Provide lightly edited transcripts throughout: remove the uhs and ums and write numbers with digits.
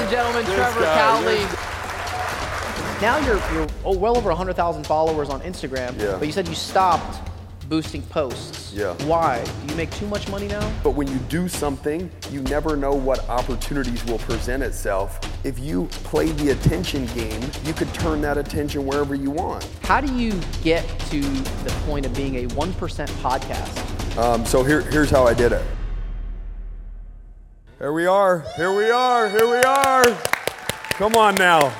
and gentlemen, Trevor Cowley. Now you're well over 100,000 followers on Instagram, but you said you stopped boosting posts. Yeah. Why? Do you make too much money now? But when you do something, you never know what opportunities will present itself. If you play the attention game, you could turn that attention wherever you want. How do you get to the point of being a 1% podcast? So here's how I did it. Here we are. Come on now.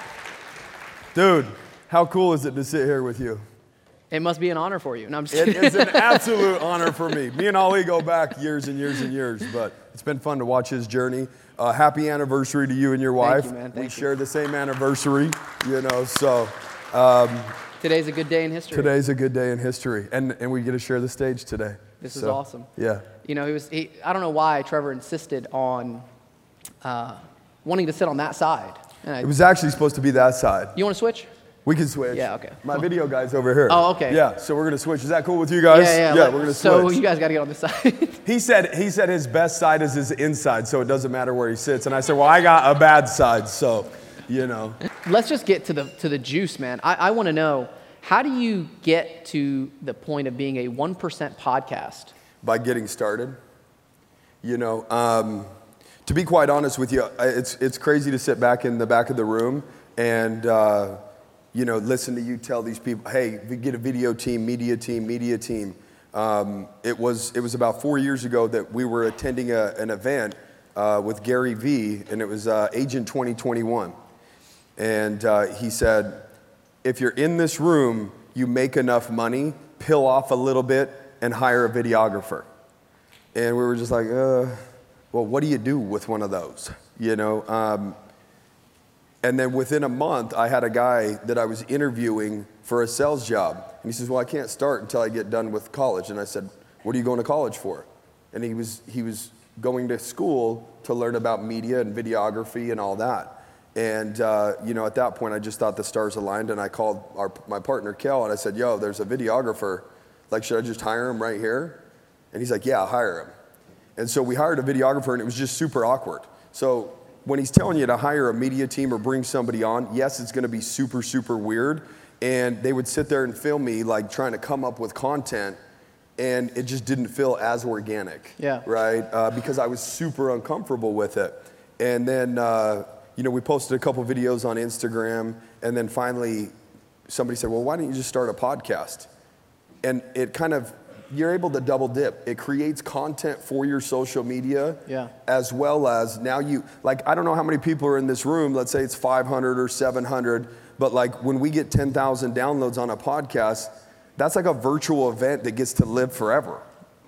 Dude, how cool is it to sit here with you? It must be an honor for you. No, I'm just It kidding. is an absolute honor for me. Me and Ali go back years and years and years, but it's been fun to watch his journey. Happy anniversary to you and your wife. Thank you, man. We share the same anniversary, so. Today's a good day in history. Today's a good day in history, and we get to share the stage today. This is awesome. Yeah. You know, I don't know why Trevor insisted on wanting to sit on that side. It was actually supposed to be that side. You want to switch? We can switch. Yeah, okay. My video guy's over here. Oh, okay. Yeah, so we're going to switch. Is that cool with you guys? Yeah, we're going to switch. So you guys got to get on this side. He said his best side is his inside, so it doesn't matter where he sits. And I said, well, I got a bad side, so, you know. Let's just get to the juice, man. I want to know, how do you get to the point of being a 1% podcast? By getting started. You know, to be quite honest with you, it's crazy to sit back in the back of the room and, you know, listen to you tell these people, hey, we get a video team, media team. It was about 4 years ago that we were attending an event with Gary Vee, and it was Agent 2021. And he said, if you're in this room, you make enough money, pill off a little bit, and hire a videographer. And we were just like, well, what do you do with one of those? You know? And then within a month, I had a guy that I was interviewing for a sales job. And he says, well, I can't start until I get done with college. And I said, what are you going to college for? And he was going to school to learn about media and videography and all that. And, you know, at that point, I just thought the stars aligned. And I called my partner, Kel, and I said, yo, there's a videographer. Like, should I just hire him right here? And he's like, yeah, I'll hire him. And so we hired a videographer, and it was just super awkward. So when he's telling you to hire a media team or bring somebody on, yes, it's going to be super, super weird. And they would sit there and film me, like, trying to come up with content, and it just didn't feel as organic, right? Because I was super uncomfortable with it. And then, you know, we posted a couple videos on Instagram, and then finally somebody said, well, why don't you just start a podcast? And it kind of, you're able to double dip. It creates content for your social media, as well as now you, like, I don't know how many people are in this room. Let's say it's 500 or 700, but like when we get 10,000 downloads on a podcast, that's like a virtual event that gets to live forever.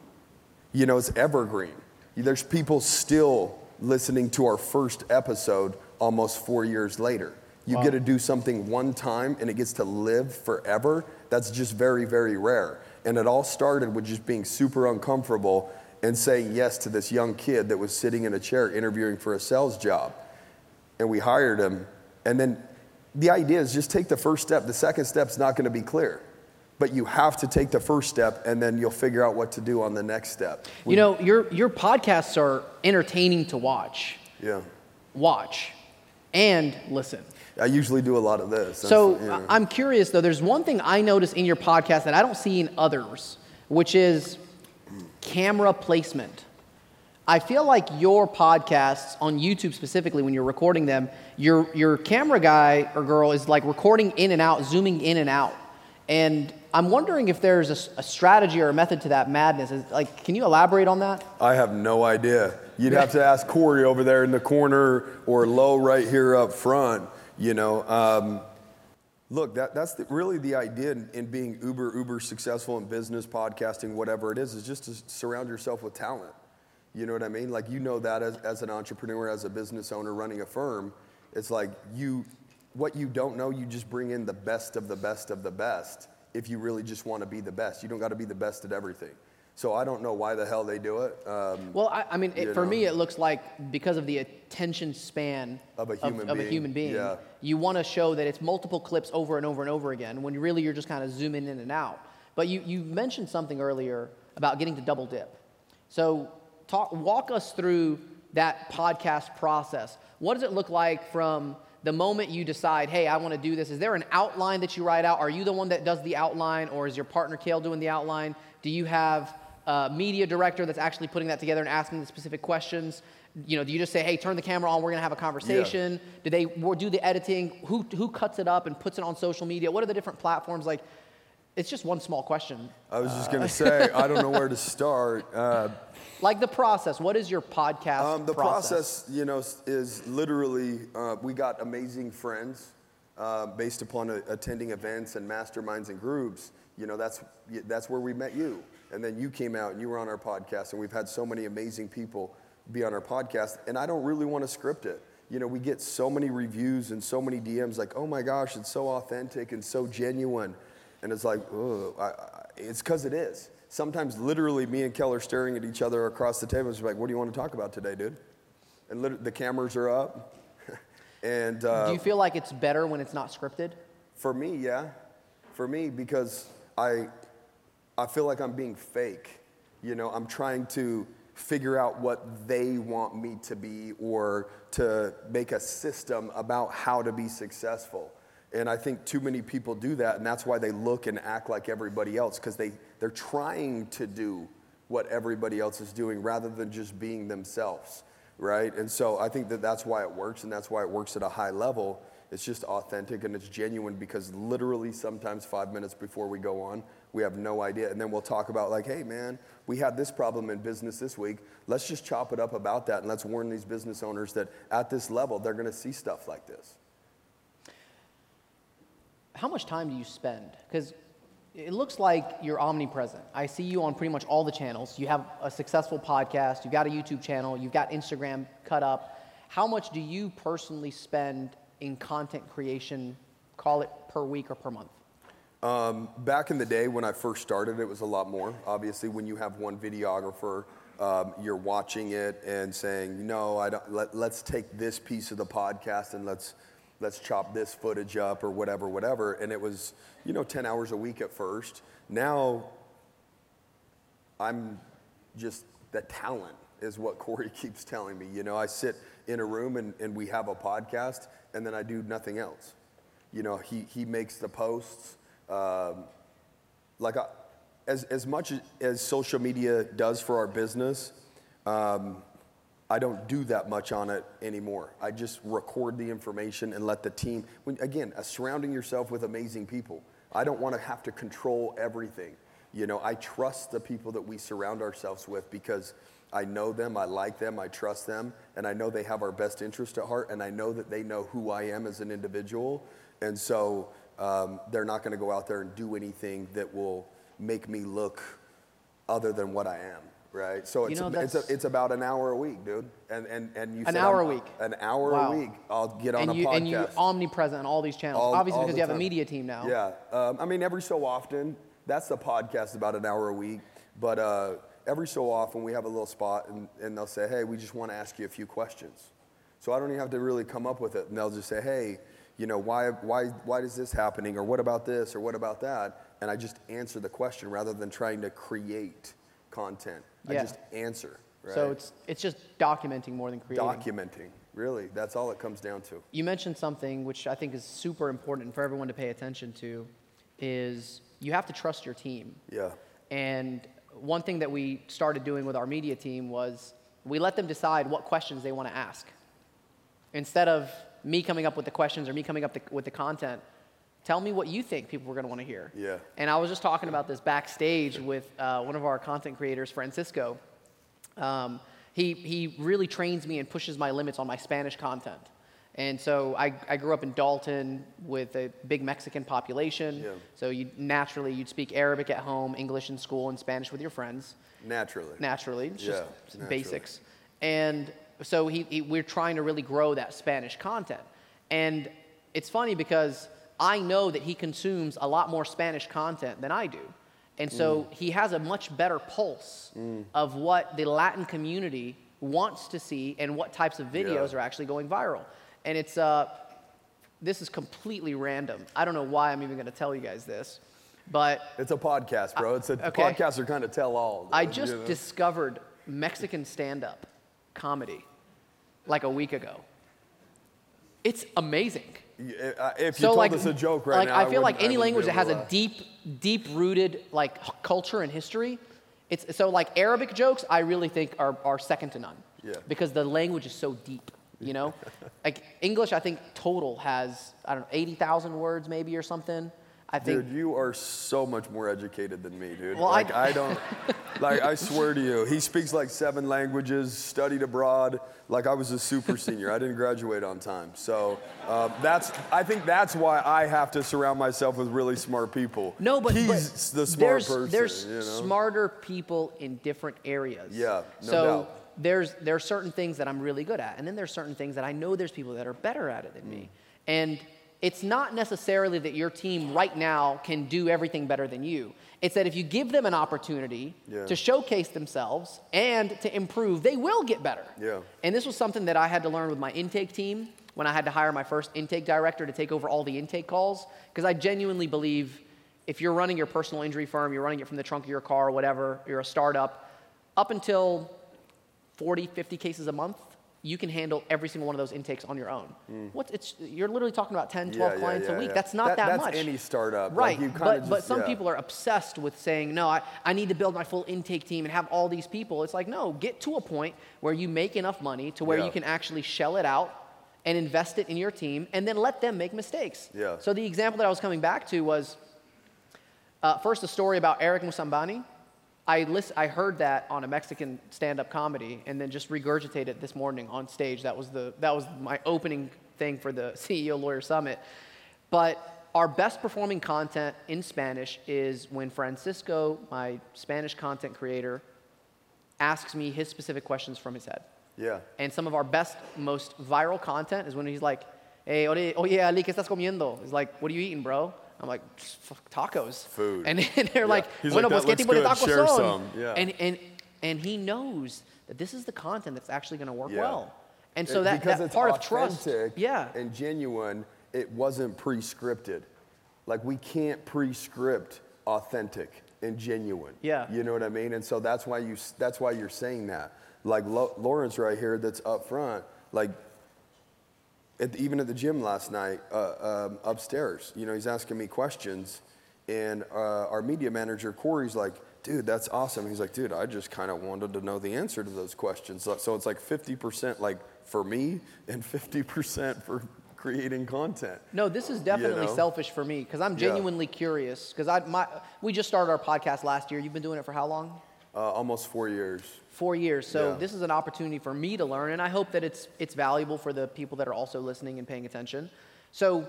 You know, it's evergreen. There's people still listening to our first episode almost 4 years later. You get to do something one time and it gets to live forever. That's just very, very rare. And it all started with just being super uncomfortable and saying yes to this young kid that was sitting in a chair interviewing for a sales job. And we hired him. And then the idea is just take the first step. The second step's not going to be clear. But you have to take the first step, and then you'll figure out what to do on the next step. You know, your podcasts are entertaining to watch. Yeah. Watch and listen. I usually do a lot of this. So I'm curious, though. There's one thing I notice in your podcast that I don't see in others, which is camera placement. I feel like your podcasts on YouTube specifically, when you're recording them, your camera guy or girl is like recording in and out, zooming in and out. And I'm wondering if there's a strategy or a method to that madness. Like, can you elaborate on that? I have no idea. You'd have to ask Corey over there in the corner or Lo right here up front. You know, look, that's really the idea in being uber successful in business, podcasting, whatever it is just to surround yourself with talent. You know what I mean? Like, you know that as an entrepreneur, as a business owner running a firm, it's like what you don't know, you just bring in the best of the best of the best if you really just want to be the best. You don't got to be the best at everything. So I don't know why the hell they do it. Well, I mean, for me, it looks like because of the attention span of a human being, you want to show that it's multiple clips over and over and over again, when really you're just kind of zooming in and out. But you mentioned something earlier about getting to double dip. So walk us through that podcast process. What does it look like from the moment you decide, hey, I want to do this? Is there an outline that you write out? Are you the one that does the outline, or is your partner Kale doing the outline? Do you have a media director that's actually putting that together and asking the specific questions? You know, do you just say, hey, turn the camera on, we're going to have a conversation? Yeah. Do they do the editing? Who cuts it up and puts it on social media? What are the different platforms? Like, it's just one small question. I was just going to say, I don't know where to start. Like the process. What is your podcast the process, you know, is literally, we got amazing friends based upon attending events and masterminds and groups. You know, that's where we met you. And then you came out and you were on our podcast, and we've had so many amazing people be on our podcast, and I don't really want to script it. You know, we get so many reviews and so many DMs like, oh my gosh, it's so authentic and so genuine. And it's like, it's because it is. Sometimes literally me and Kel are staring at each other across the table. It's like, what do you want to talk about today, dude? And the cameras are up. And do you feel like it's better when it's not scripted? For me, yeah. For me, because I feel like I'm being fake. You know, I'm trying to figure out what they want me to be, or to make a system about how to be successful. And I think too many people do that, and that's why they look and act like everybody else, because they're trying to do what everybody else is doing rather than just being themselves, right? And so I think that's why it works, and that's why it works at a high level. It's just authentic and it's genuine, because literally sometimes 5 minutes before we go on, we have no idea. And then we'll talk about like, hey man, we had this problem in business this week. Let's just chop it up about that, and let's warn these business owners that at this level, they're gonna see stuff like this. How much time do you spend? Because it looks like you're omnipresent. I see you on pretty much all the channels. You have a successful podcast, you've got a YouTube channel, you've got Instagram cut up. How much do you personally spend in content creation, call it per week or per month? Back in the day when I first started, it was a lot more. Obviously, when you have one videographer, you're watching it and saying, no, I don't, let's take this piece of the podcast and let's chop this footage up or whatever. And it was, 10 hours a week at first. Now, I'm just, the talent is what Corey keeps telling me. I sit in a room and we have a podcast, and then I do nothing else. He makes the posts. As much as social media does for our business, I don't do that much on it anymore. I just record the information and let the team, surrounding yourself with amazing people. I don't want to have to control everything. I trust the people that we surround ourselves with, because I know them, I like them, I trust them, and I know they have our best interest at heart, and I know that they know who I am as an individual. And so they're not going to go out there and do anything that will make me look other than what I am. Right, so it's about an hour a week, dude, and you an hour a week. An hour wow. a week. I'll get on a podcast. And you're omnipresent on all these channels, obviously, because you have a media team now. Yeah, every so often, that's the podcast, about an hour a week. But every so often, we have a little spot, and they'll say, hey, we just want to ask you a few questions. So I don't even have to really come up with it, and they'll just say, hey, why is this happening, or what about this, or what about that? And I just answer the question rather than trying to create content. Yeah. I just answer. Right? So it's just documenting more than creating. Documenting, really. That's all it comes down to. You mentioned something which I think is super important for everyone to pay attention to, is you have to trust your team. Yeah. And one thing that we started doing with our media team was we let them decide what questions they want to ask. Instead of me coming up with the questions or me coming up with the content, tell me what you think people were going to want to hear. Yeah. And I was just talking about this backstage with one of our content creators, Francisco. He really trains me and pushes my limits on my Spanish content. And so I grew up in Dalton with a big Mexican population. Yeah. So you'd speak Arabic at home, English in school, and Spanish with your friends. Naturally. It's just basics. And so we're trying to really grow that Spanish content. And it's funny because I know that he consumes a lot more Spanish content than I do. And so he has a much better pulse of what the Latin community wants to see and what types of videos are actually going viral. And it's this is completely random. I don't know why I'm even going to tell you guys this, but it's a podcast, bro. Podcasts are kind of tell all. I just discovered Mexican stand-up comedy. like a week ago. It's amazing. If you told us a joke right now, I feel like any I language that has able a deep-rooted like culture and history, it's so like Arabic jokes. I really think are second to none. Yeah. Because the language is so deep. You know, like English, I think total has 80,000 words maybe or something. I think. Dude, you are so much more educated than me, dude. Well, like I don't, like I swear to you, he speaks like 7 languages, studied abroad. Like I was a super senior. I didn't graduate on time. So I think that's why I have to surround myself with really smart people. No, but he's the smart person. There's you know? smarter people in different areas. Yeah, no so doubt. There are certain things that I'm really good at, and then there's certain things that I know there's people that are better at it than me. And it's not necessarily that your team right now can do everything better than you. It's that if you give them an opportunity to showcase themselves and to improve, they will get better. Yeah. And this was something that I had to learn with my intake team when I had to hire my first intake director to take over all the intake calls, because I genuinely believe if you're running your personal injury firm, you're running it from the trunk of your car or whatever, you're a startup, up until 40, 50 cases a month, you can handle every single one of those intakes on your own. You're literally talking about 10, 12 clients a week. That's not that much. That's any startup. Right, Like but some people are obsessed with saying, no, I need to build my full intake team and have all these people. It's like, no, get to a point where you make enough money to where you can actually shell it out and invest it in your team and then let them make mistakes. Yeah. So the example that I was coming back to was first a story about Eric Musambani. I heard that on a Mexican stand-up comedy and then just regurgitated it this morning on stage. That was my opening thing for the CEO Lawyer Summit. But our best performing content in Spanish is when Francisco, my Spanish content creator, asks me his specific questions from his head. Yeah. And some of our best, most viral content is when he's like, hey, oye, Ali, ¿qué estás comiendo? He's like, what are you eating, bro? I'm like, tacos. Food. And they're like, He's bueno, like, pues, ¿qué that tipo de looks tacos good. Share son? some. Yeah. And he knows that this is the content that's actually going to work Yeah. well. And so because that it's part of trust. authentic Yeah. and genuine, it wasn't pre-scripted. Like we can't pre-script authentic and genuine. Yeah. You know what I mean? And so that's why you're saying that. Like Lawrence right here that's up front, like even at the gym last night, upstairs, you know, he's asking me questions, and our media manager, Corey's like, dude, that's awesome. He's like, dude, I just kind of wanted to know the answer to those questions. So it's like 50% like for me and 50% for creating content. No, this is definitely selfish for me because I'm genuinely curious. Because we just started our podcast last year. You've been doing it for how long? Almost 4 years. 4 years. So this is an opportunity for me to learn, and I hope that it's valuable for the people that are also listening and paying attention. So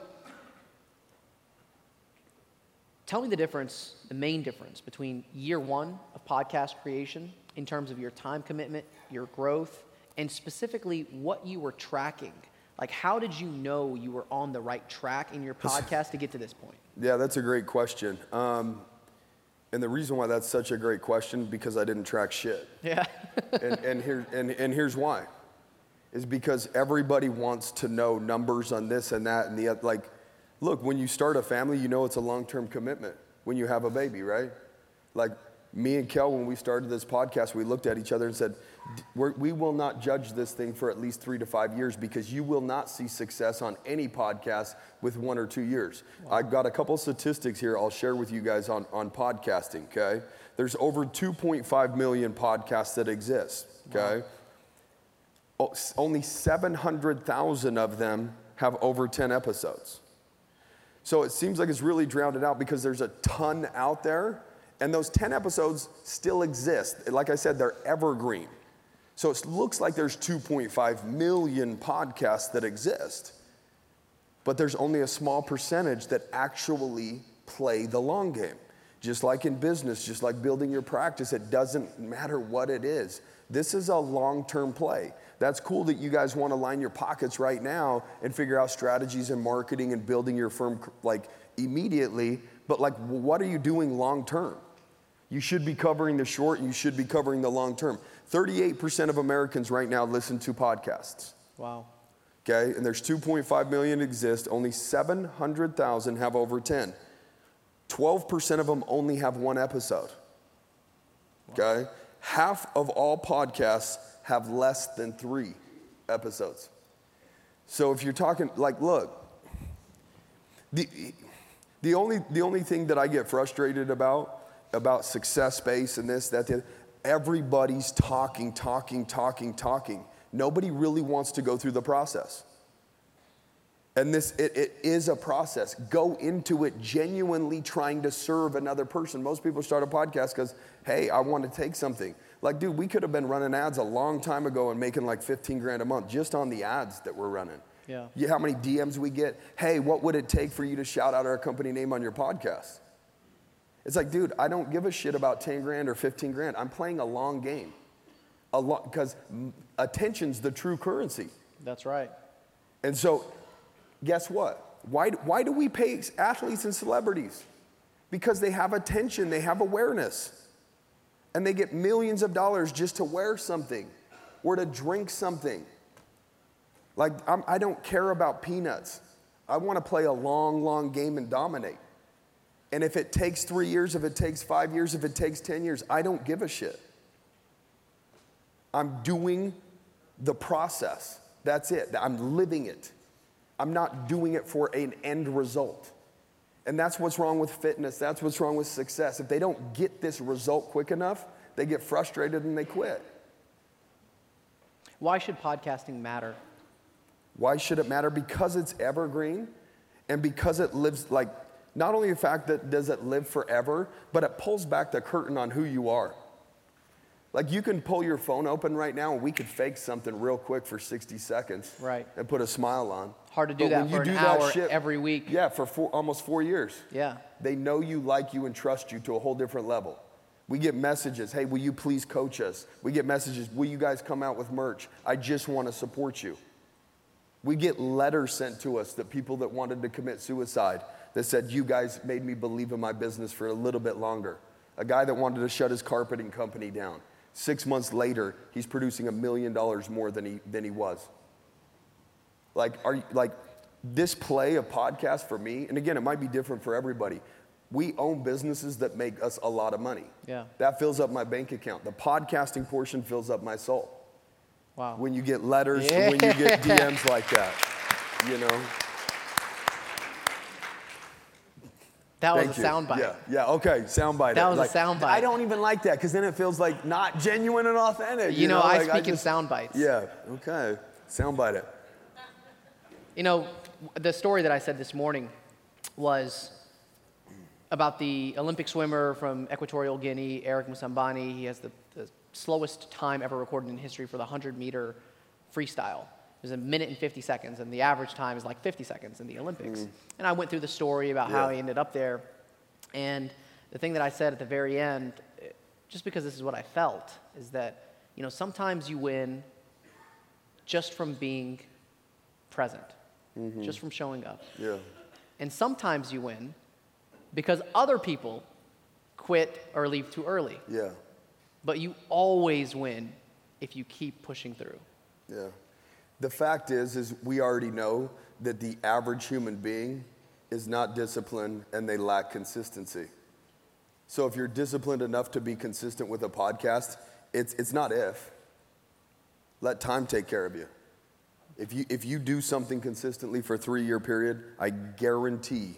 tell me the main difference between year one of podcast creation in terms of your time commitment, your growth, and specifically what you were tracking. Like, how did you know you were on the right track in your podcast to get to this point? Yeah, that's a great question. And the reason why that's such a great question, because I didn't track shit. Yeah. and here's why. Is because everybody wants to know numbers on this and that and the other. Like, look, when you start a family, you know it's a long-term commitment when you have a baby, right? Like, me and Kel, when we started this podcast, we looked at each other and said, we will not judge this thing for at least 3 to 5 years because you will not see success on any podcast with 1 or 2 years. Wow. I've got a couple statistics here I'll share with you guys on podcasting, okay? There's over 2.5 million podcasts that exist, okay? Wow. Only 700,000 of them have over 10 episodes. So it seems like it's really drowned out because there's a ton out there. And those 10 episodes still exist. Like I said, they're evergreen. So it looks like there's 2.5 million podcasts that exist. But there's only a small percentage that actually play the long game. Just like in business, just like building your practice, it doesn't matter what it is. This is a long-term play. That's cool that you guys want to line your pockets right now and figure out strategies in marketing and building your firm like immediately. But like, what are you doing long-term? You should be covering the short and you should be covering the long term. 38% of Americans right now listen to podcasts. Wow. Okay, and there's 2.5 million exist. Only 700,000 have over 10. 12% of them only have 1 episode. Wow. Okay, half of all podcasts have less than 3. episodes. So if you're talking, like, look, the only thing that I get frustrated about success space and this, that, everybody's talking. Nobody really wants to go through the process. And it is a process. Go into it genuinely trying to serve another person. Most people start a podcast because, hey, I want to take something. Like, dude, we could have been running ads a long time ago and making like 15 grand a month just on the ads that we're running. Yeah. How many DMs we get? Hey, what would it take for you to shout out our company name on your podcast? It's like, dude, I don't give a shit about 10 grand or 15 grand. I'm playing a long game. Because attention's the true currency. That's right. And so, guess what? Why do we pay athletes and celebrities? Because they have attention, they have awareness. And they get millions of dollars just to wear something or to drink something. Like, I don't care about peanuts. I want to play a long game and dominate. And if it takes 3 years, if it takes 5 years, if it takes 10 years, I don't give a shit. I'm doing the process. That's it. I'm living it. I'm not doing it for an end result. And that's what's wrong with fitness. That's what's wrong with success. If they don't get this result quick enough, they get frustrated and they quit. Why should podcasting matter? Why should it matter? Because it's evergreen and because it lives, like, not only the fact that does it live forever, but it pulls back the curtain on who you are. Like, you can pull your phone open right now and we could fake something real quick for 60 seconds. Right. And put a smile on. Hard to do that for an hour every week. Yeah, for almost 4 years. Yeah. They know you, like you, and trust you to a whole different level. We get messages, hey, will you please coach us? We get messages, will you guys come out with merch? I just want to support you. We get letters sent to us that people that wanted to commit suicide that said, you guys made me believe in my business for a little bit longer. A guy that wanted to shut his carpeting company down. 6 months later, he's producing $1 million more than he was. Like, this play of podcast for me, and again, it might be different for everybody. We own businesses that make us a lot of money. Yeah. That fills up my bank account. The podcasting portion fills up my soul. Wow. When you get letters, when you get DMs like that, you know. That was a soundbite. Yeah, okay, soundbite. That was a soundbite. I don't even like that because then it feels like not genuine and authentic. You know, I like, speak in soundbites. Yeah, okay, soundbite it. You know, the story that I said this morning was about the Olympic swimmer from Equatorial Guinea, Eric Musambani. He has the slowest time ever recorded in history for the 100-meter freestyle. It was 1 minute and 50 seconds, and the average time is like 50 seconds in the Olympics. And I went through the story about how he ended up there. And the thing that I said at the very end, just because this is what I felt, is that, you know, sometimes you win just from being present, just from showing up. Yeah. And sometimes you win because other people quit or leave too early. Yeah. But you always win if you keep pushing through. Yeah. The fact is we already know that the average human being is not disciplined and they lack consistency. So if you're disciplined enough to be consistent with a podcast, it's not if. Let time take care of you. If you do something consistently for a 3-year period, I guarantee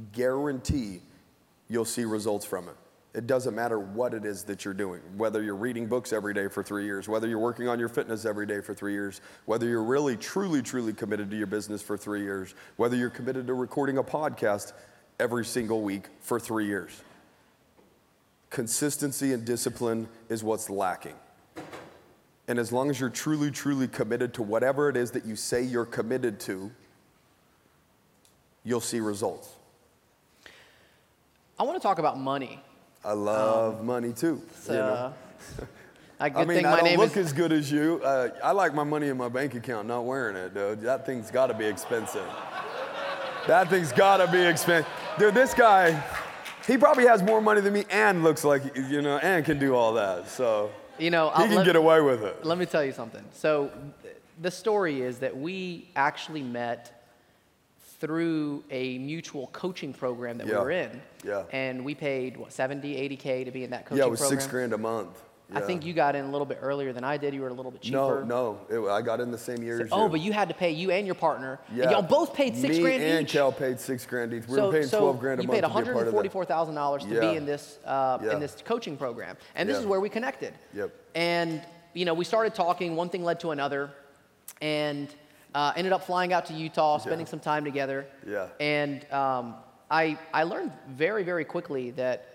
you'll see results from it. It doesn't matter what it is that you're doing, whether you're reading books every day for 3 years, whether you're working on your fitness every day for 3 years, whether you're really, truly committed to your business for 3 years, whether you're committed to recording a podcast every single week for 3 years. Consistency and discipline is what's lacking. And as long as you're truly committed to whatever it is that you say you're committed to, you'll see results. I want to talk about money. I love money too. So, you know? I don't look as good as you. I like my money in my bank account, not wearing it, dude. That thing's got to be expensive. That thing's got to be expensive. Dude, this guy, he probably has more money than me and looks like, you know, and can do all that. So, you know, he can get away with it. Let me tell you something. So the story is that we actually met through a mutual coaching program that we were in. Yeah. And we paid, $70, $80K to be in that coaching program? Yeah, it was $6,000 a month. I think you got in a little bit earlier than I did. You were a little bit cheaper. I got in the same year as you. Oh, but you had to pay, you and your partner. Yeah. And y'all both paid $6,000 each. Me and Kel paid $6,000 each. We were paying $12,000 a month to be a part of that. You paid $144,000 to be in this coaching program. And this is where we connected. Yep. And, you know, we started talking. One thing led to another. And ended up flying out to Utah, spending some time together. Yeah. And I learned very, very quickly that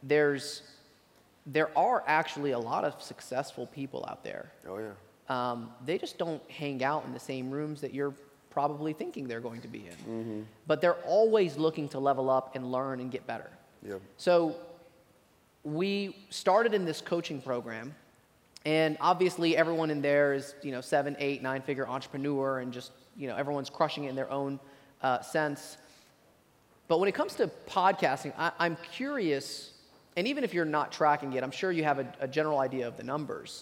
there are actually a lot of successful people out there. Oh, yeah. They just don't hang out in the same rooms that you're probably thinking they're going to be in. But they're always looking to level up and learn and get better. Yep. So we started in this coaching program, and obviously everyone in there is, you know, 7, 8, 9-figure entrepreneur, and just, you know, everyone's crushing it in their own sense. But when it comes to podcasting, I'm curious. And even if you're not tracking it, I'm sure you have a general idea of the numbers.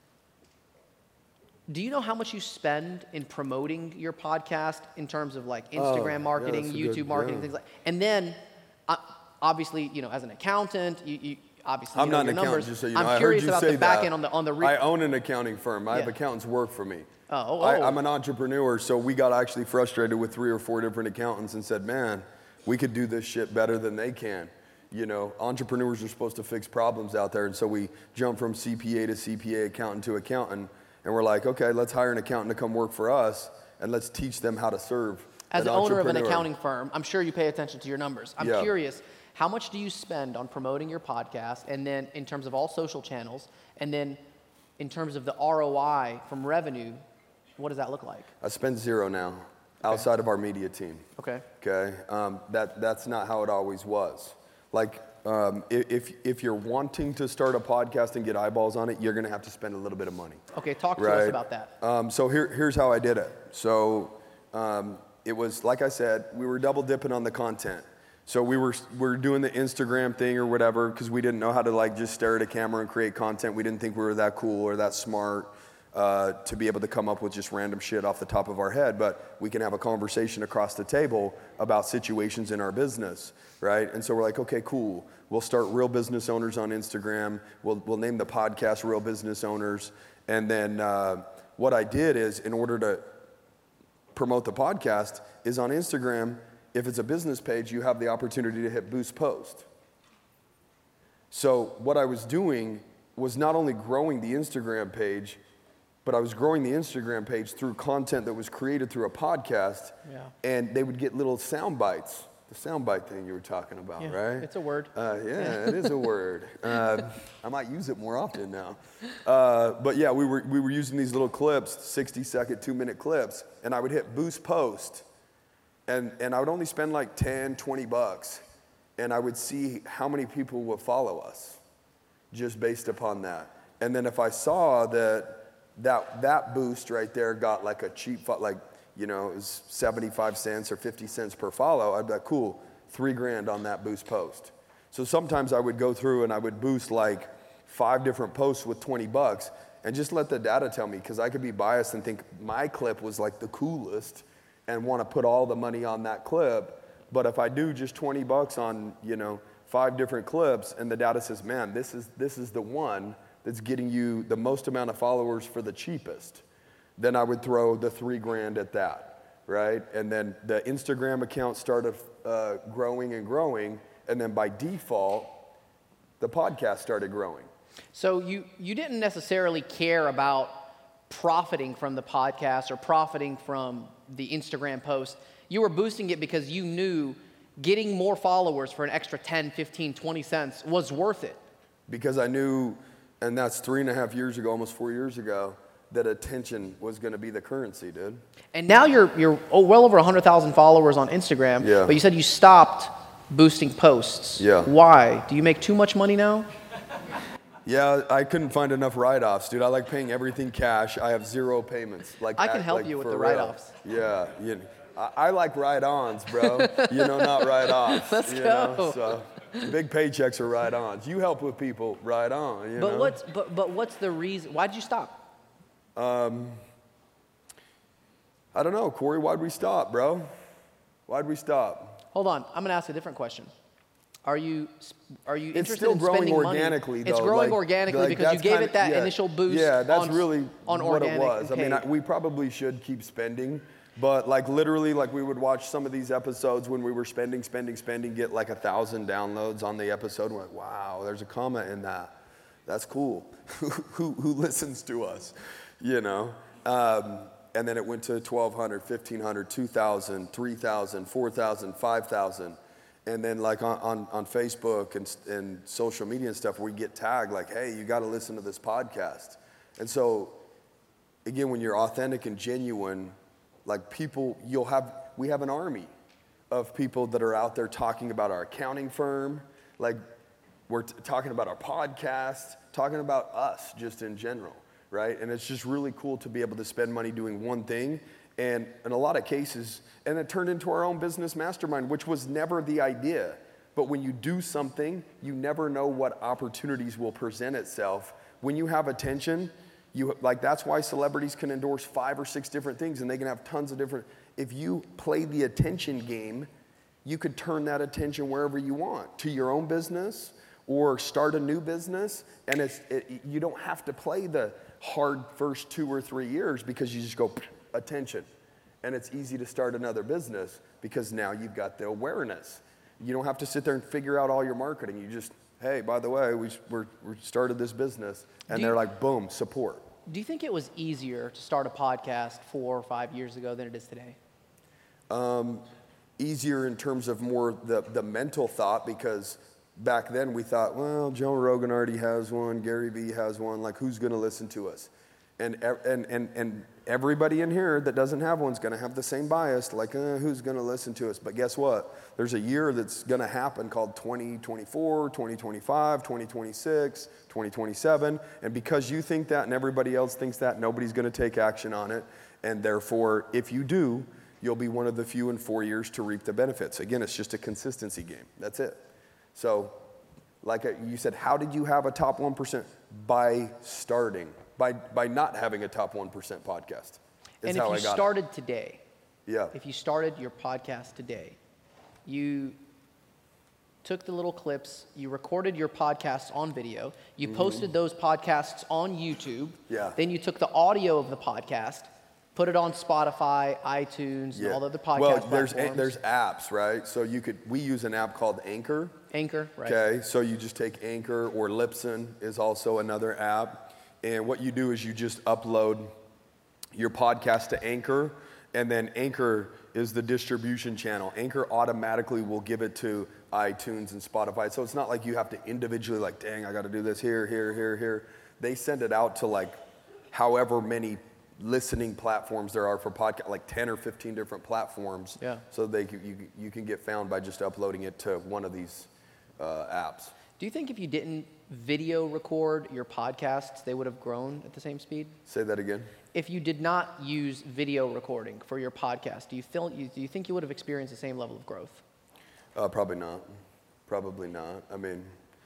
Do you know how much you spend in promoting your podcast in terms of like Instagram marketing, YouTube marketing, things like that? And then, obviously, you know, as an accountant, you obviously I'm know not your an numbers. accountant, just so you know. I'm curious about the back end on the. I own an accounting firm. I have accountants work for me. I'm an entrepreneur, so we got actually frustrated with 3 or 4 different accountants and said, man, we could do this shit better than they can. You know, entrepreneurs are supposed to fix problems out there. And so we jumped from CPA to CPA, accountant to accountant. And we're like, okay, let's hire an accountant to come work for us, and let's teach them how to serve. As an owner of an accounting firm, I'm sure you pay attention to your numbers. I'm curious, how much do you spend on promoting your podcast, and then in terms of all social channels, and then in terms of the ROI from revenue, what does that look like? I spend zero now, outside of our media team. Okay. That's not how it always was. Like, if you're wanting to start a podcast and get eyeballs on it, you're going to have to spend a little bit of money. Okay, talk to us about that. So here's how I did it. So it was, like I said, we were double dipping on the content. So we were doing the Instagram thing or whatever because we didn't know how to like just stare at a camera and create content. We didn't think we were that cool or that smart to be able to come up with just random shit off the top of our head, but we can have a conversation across the table about situations in our business, right? And so we're like, okay, cool. We'll start Real Business Owners on Instagram. We'll name the podcast Real Business Owners. And then what I did is, in order to promote the podcast, is on Instagram, if it's a business page, you have the opportunity to hit boost post. So what I was doing was not only growing the Instagram page, but I was growing the Instagram page through content that was created through a podcast, and they would get little sound bites. The sound bite thing you were talking about, right? It's a word. It is a word. I might use it more often now. But yeah, we were using these little clips, 60-second, 2-minute clips, and I would hit boost post, and I would only spend like $10, $20, and I would see how many people would follow us just based upon that. And then if I saw that boost right there got like a cheap, like, you know, it was 75 cents or 50 cents per follow, I'd be like, cool, $3,000 on that boost post. So sometimes I would go through and I would boost like 5 different posts with $20 and just let the data tell me, because I could be biased and think my clip was like the coolest and want to put all the money on that clip. But if I do just $20 on, you know, 5 different clips and the data says, man, this is the one that's getting you the most amount of followers for the cheapest, then I would throw the $3,000 at that, right? And then the Instagram account started growing and growing, and then by default, the podcast started growing. So you didn't necessarily care about profiting from the podcast or profiting from the Instagram post. You were boosting it because you knew getting more followers for an extra 10, 15, 20 cents was worth it. Because I knew, and that's 3.5 years ago, almost 4 years ago, that attention was going to be the currency, dude. And now you're well over 100,000 followers on Instagram, but you said you stopped boosting posts. Yeah. Why? Do you make too much money now? Yeah, I couldn't find enough write-offs, dude. I like paying everything cash. I have 0 payments. I can help you with the write-offs. Yeah, I like write-ons, bro. Not write-offs. Let's go. So big paychecks are write-ons. You help with people, write-on. But what's the reason? Why did you stop? I don't know, Corey. Why'd we stop, bro? Why'd we stop? Hold on. I'm going to ask a different question. Are you interested still in growing spending organically, money? It's though. growing Like- organically like because you that's gave kinda- it that yeah. initial boost. Yeah, that's on, really on what it organic was. I and mean, paid. we probably should keep spending, but like literally, like we would watch some of these episodes when we were spending, get like 1,000 downloads on the episode. We're like, wow, there's a comment in that. That's cool. who listens to us, you know? And then it went to 1,200, 1,500, 2,000, 3,000, 4,000, 5,000. And then like on Facebook and social media and stuff, we get tagged like, hey, you got to listen to this podcast. And so, again, when you're authentic and genuine, like people, we have an army of people that are out there talking about our accounting firm, like we're talking about our podcast, talking about us just in general, right? And it's just really cool to be able to spend money doing one thing. And in a lot of cases, and it turned into our own business mastermind, which was never the idea. But when you do something, you never know what opportunities will present itself. When you have attention, that's why celebrities can endorse 5 or 6 different things, and they can have tons of different. If you play the attention game, you could turn that attention wherever you want, to your own business or start a new business. And you don't have to play the hard first 2 or 3 years because you just go attention. And it's easy to start another business because now you've got the awareness. You don't have to sit there and figure out all your marketing. You just, hey, by the way, we started this business, and they're like, boom, support. Do you think it was easier to start a podcast 4 or 5 years ago than it is today? Easier in terms of more the mental thought, because back then we thought, well, Joe Rogan already has one, Gary Vee has one, like who's going to listen to us? And everybody in here that doesn't have one is going to have the same bias, like who's going to listen to us? But guess what? There's a year that's going to happen called 2024, 2025, 2026, 2027. And because you think that and everybody else thinks that, nobody's going to take action on it. And therefore, if you do, you'll be one of the few in 4 years to reap the benefits. Again, it's just a consistency game. That's it. So, like you said, how did you have a top 1%? By starting. By not having a top 1% podcast. And if you started today, yeah. If you started your podcast today, you took the little clips, you recorded your podcasts on video, you posted those podcasts on YouTube, then you took the audio of the podcast, put it on Spotify, iTunes, and all the other podcast platforms. There's apps, right? So we use an app called Anchor. Anchor, right. Okay, so you just take Anchor, or Libsyn is also another app. And what you do is you just upload your podcast to Anchor, and then Anchor is the distribution channel. Anchor automatically will give it to iTunes and Spotify. So it's not like you have to individually like, dang, I got to do this here. They send it out to like however many listening platforms there are for podcast, like 10 or 15 different platforms. Yeah. So you can get found by just uploading it to one of these apps. Do you think if you didn't video record your podcasts, they would have grown at the same speed? Say that again. If you did not use video recording for your podcast, do you think you would have experienced the same level of growth? Probably not. Probably not. I mean,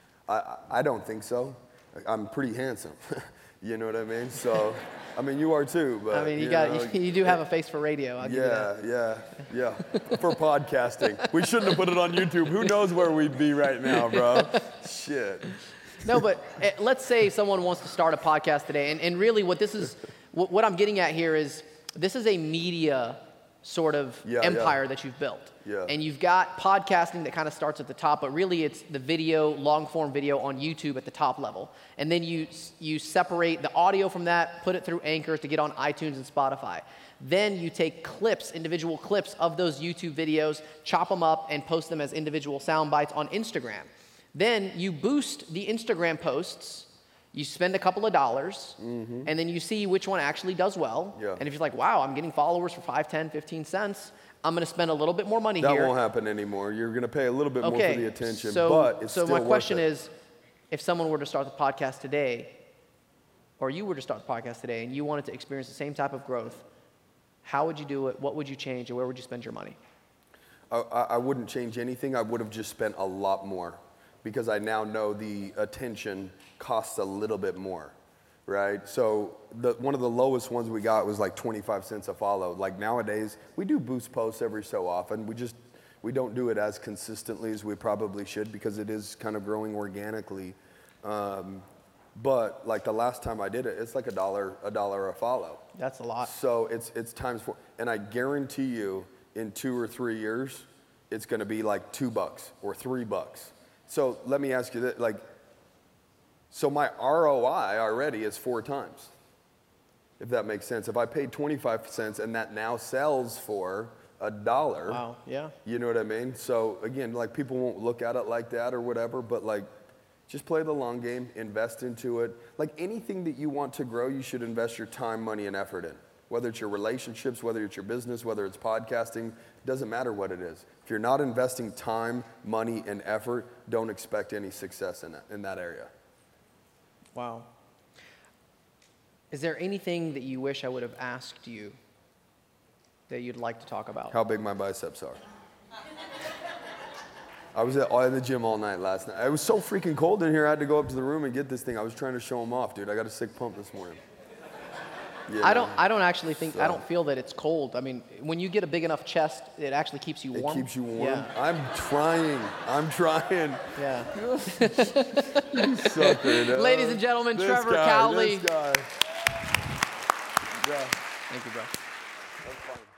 I don't think so. I'm pretty handsome. You know what I mean? So, I mean, you are too. But I mean, you do have a face for radio. I'll give you that. Yeah. For podcasting, we shouldn't have put it on YouTube. Who knows where we'd be right now, bro? Shit. No, but let's say someone wants to start a podcast today, and really, what I'm getting at here is this is a media sort of empire that you've built. Yeah. And you've got podcasting that kind of starts at the top, but really it's the video, long form video on YouTube at the top level. And then you separate the audio from that, put it through Anchor to get on iTunes and Spotify. Then you take individual clips of those YouTube videos, chop them up and post them as individual sound bites on Instagram. Then you boost the Instagram posts. You spend a couple of dollars, and then you see which one actually does well. Yeah. And if you're like, wow, I'm getting followers for 5, 10, 15 cents, I'm going to spend a little bit more money here. That won't happen anymore. You're going to pay a little bit more for the attention, but it's still So my question worth it. is, if someone were to start the podcast today, or you were to start the podcast today, and you wanted to experience the same type of growth, how would you do it? What would you change, and where would you spend your money? I wouldn't change anything. I would have just spent a lot more, because I now know the attention costs a little bit more, right? So one of the lowest ones we got was like 25 cents a follow. Like nowadays, we do boost posts every so often. We just We don't do it as consistently as we probably should because it is kind of growing organically. But like the last time I did it, it's like $1 a follow. That's a lot. So it's times 4, and I guarantee you, in 2 or 3 years, it's going to be like $2 or $3. So let me ask you that, like, so my ROI already is 4 times, if that makes sense. If I paid 25 cents and that now sells for $1, wow, yeah, you know what I mean? So again, like people won't look at it like that or whatever, but like, just play the long game, invest into it. Like anything that you want to grow, you should invest your time, money, and effort in. Whether it's your relationships, whether it's your business, whether it's podcasting, doesn't matter what it is. If you're not investing time, money, and effort, don't expect any success in that area. Wow. Is there anything that you wish I would have asked you that you'd like to talk about? How big my biceps are. I was at the gym all night last night. It was so freaking cold in here, I had to go up to the room and get this thing. I was trying to show them off, dude. I got a sick pump this morning. Yeah. I don't actually think, I don't feel that it's cold. I mean, when you get a big enough chest, it actually keeps you warm. It keeps you warm? Yeah. I'm trying. Yeah. You sucker, dude. Ladies and gentlemen, This Trevor guy, Cowley. This guy. Yeah. Thank you, bro. That's fine.